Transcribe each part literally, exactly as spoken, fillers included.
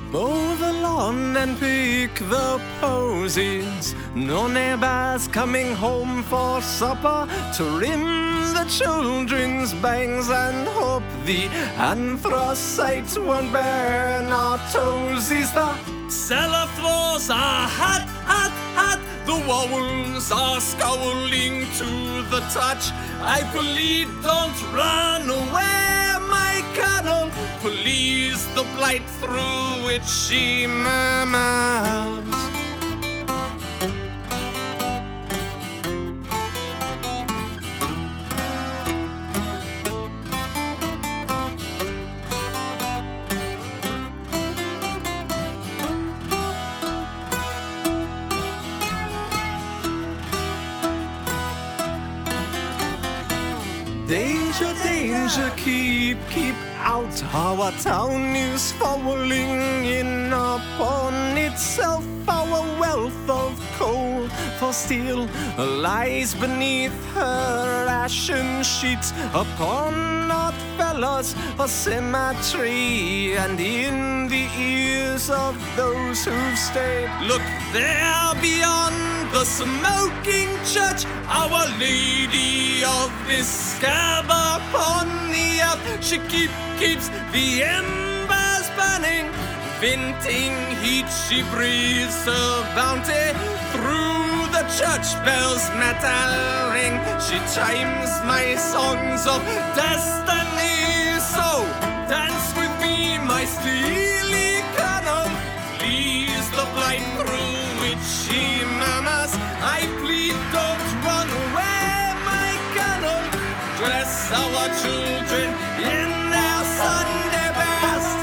Mow the lawn and pick the posies. No neighbors coming home for supper. Trim the children's bangs and hope the anthracite won't burn our toesies. The cellar floors are hot, hot, hot. The walls are scowling to the touch. I plead, don't run away, my colonel. Please the blight through which she murmurs. Danger, danger, keep, keep out. Our town is falling in upon itself. Our wealth of coal for steel lies beneath her ashen sheets. Upon our fellows a cemetery, and in the ears of those who've stayed. Look there beyond the smoking church, Our Lady of this scab upon the earth. She keep, keeps the embers burning. Venting heat, she breathes her bounty through the church bells' metal ring. She chimes my songs of destiny. So dance with me, my steely colonel. Please the blight through which she murmurs. I plead, don't run away, my colonel. Dress our children in their Sunday best.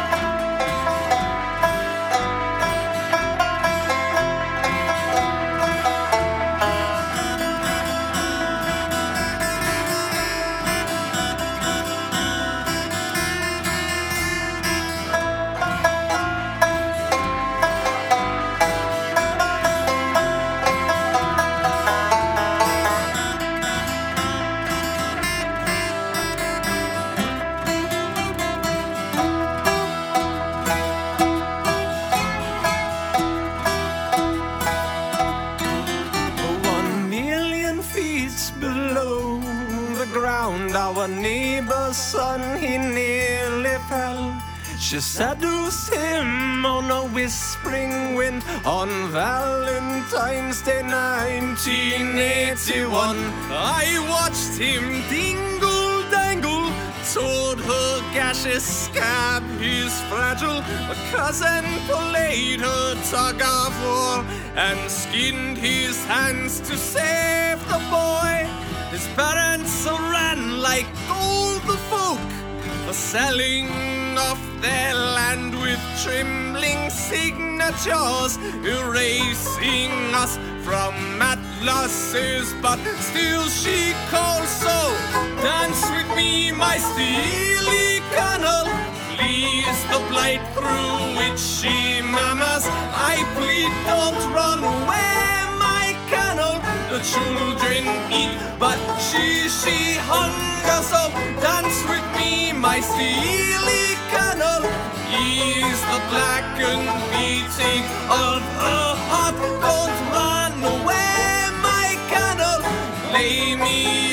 Below the ground, our neighbor's son, he nearly fell. She seduced him on a whispering wind on Valentine's Day nineteen eighty-one. I watched him dingle-dangle toward her gaseous scab. His fragile cousin played her tug-of-war and skinned his hands to save the boy. His parents ran like all the folk, selling off their land with trembling signatures, erasing us from atlases. But still she calls, so dance with me, my steely colonel. Please the blight through which she murmurs. I plead, don't run away, my colonel. The children eat, but she, she hungers. So dance with me, my steely colonel. Ease the blackened beating of her heart. Don't run away, my colonel. Lay me